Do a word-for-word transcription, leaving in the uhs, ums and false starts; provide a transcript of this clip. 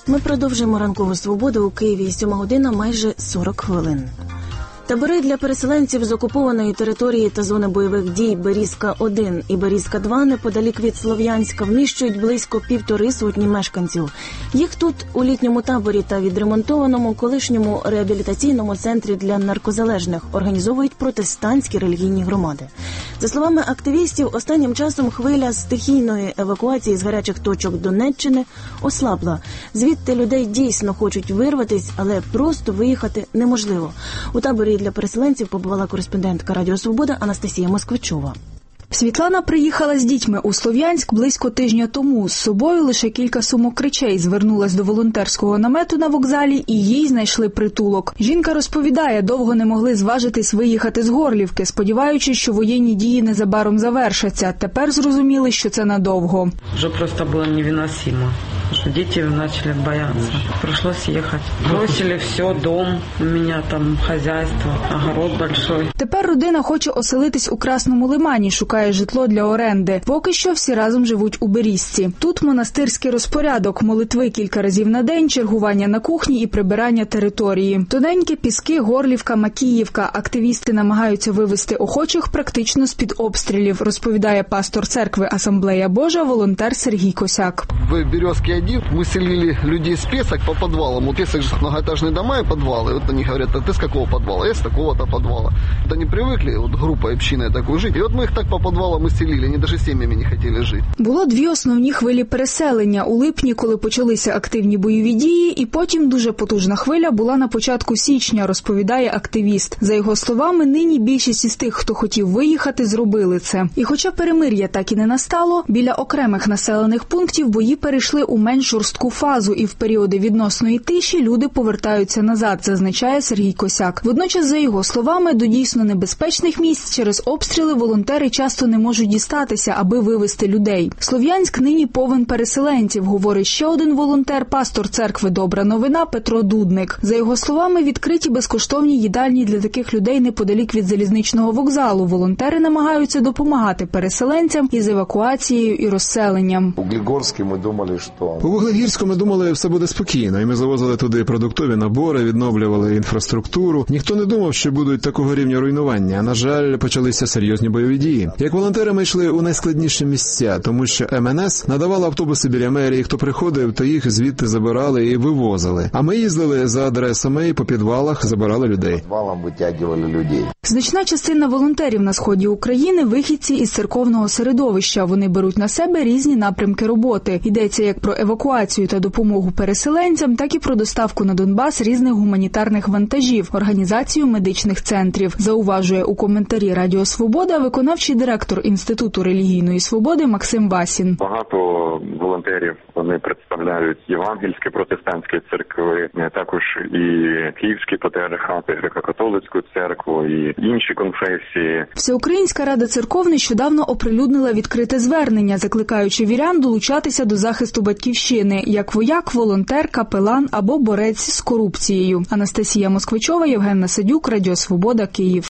Ми продовжуємо ранкову свободу у Києві. Сьома година, майже сорок хвилин. Табори для переселенців з окупованої території та зони бойових дій Берізка один і Берізка два неподалік від Слов'янська вміщують близько півтори сотні мешканців. Їх тут у літньому таборі та відремонтованому колишньому реабілітаційному центрі для наркозалежних організовують протестантські релігійні громади. За словами активістів, останнім часом хвиля стихійної евакуації з гарячих точок Донеччини ослабла. Звідти людей дійсно хочуть вирватись, але просто виїхати неможливо. У таборі для переселенців побувала кореспондентка Радіо Свобода Анастасія Москвичова. Світлана приїхала з дітьми у Слов'янськ близько тижня тому. З собою лише кілька сумок речей. Звернулась до волонтерського намету на вокзалі і їй знайшли притулок. Жінка розповідає, довго не могли зважитись виїхати з Горлівки, сподіваючись, що воєнні дії незабаром завершаться. Тепер зрозуміли, що це надовго. Вже просто було невиносимо. Діти почали боятися. Прийшлося їхати. Бросили все, дом, у мене там хазяйство, огород великий. Тепер родина хоче оселитись у Красному Лимані, шукає житло для оренди. Поки що всі разом живуть у Берізці. Тут монастирський розпорядок, молитви кілька разів на день, чергування на кухні і прибирання території. Тоненькі піски, Горлівка, Макіївка. Активісти намагаються вивести охочих практично з-під обстрілів, розповідає пастор церкви Асамблея Божа, волонтер Сергій Косяк. В Березке один мы селили людей с Песок по подвалам. У Песок же многоэтажные дома и подвалы. Вот они говорят, а ты с какого подвала? Я с такого-то подвала. Вот они привыкли, вот группой общиной такой жить. И вот мы их так по подвалам и селили. Они даже семьями не хотели жить. Було дві основні хвилі переселення. У липні, коли почалися активні бойові дії, і потім дуже потужна хвиля була на початку січня, розповідає активіст. За його словами, нині більшість із тих, хто хотів виїхати, зробили це. І хоча перемир'я так і не настало, біля окремих населених пунктів бої перейшли у менш жорстку фазу, і в періоди відносної тиші люди повертаються назад, зазначає Сергій Косяк. Водночас, за його словами, до дійсно небезпечних місць через обстріли волонтери часто не можуть дістатися, аби вивезти людей. Слов'янськ нині повен переселенців, говорить ще один волонтер, пастор церкви «Добра новина» Петро Дудник. За його словами, відкриті безкоштовні їдальні для таких людей неподалік від залізничного вокзалу. Волонтери намагаються допомагати переселенцям із евакуацією і розселенням. У Глігорській ми думали, що... У Вуглегірську ми думали, все буде спокійно, і ми завозили туди продуктові набори, відновлювали інфраструктуру. Ніхто не думав, що будуть такого рівня руйнування, а, на жаль, почалися серйозні бойові дії. Як волонтери ми йшли у найскладніші місця, тому що ем ен ес надавала автобуси біля мерії, хто приходив, то їх звідти забирали і вивозили. А ми їздили за адресами і по підвалах забирали людей. Підвалом витягували людей. Значна частина волонтерів на сході України – вихідці із церковного середовища. Вони беруть на себе різні напрямки роботи. Йдеться як про евакуацію та допомогу переселенцям, так і про доставку на Донбас різних гуманітарних вантажів, організацію медичних центрів. Зауважує у коментарі Радіо Свобода виконавчий директор Інституту релігійної свободи Максим Васін. Багато волонтерів, вони представляють євангельські протестантські церкви, також і Київський патріархат, і греко-католицьку церкву, і інші конфесії. Всеукраїнська рада церков нещодавно оприлюднила відкрите звернення, закликаючи вірян долучатися до захисту батьківщини, як вояк, волонтер, капелан або борець з корупцією. Анастасія Москвичова, Євген Насадюк, Радіо Свобода, Київ.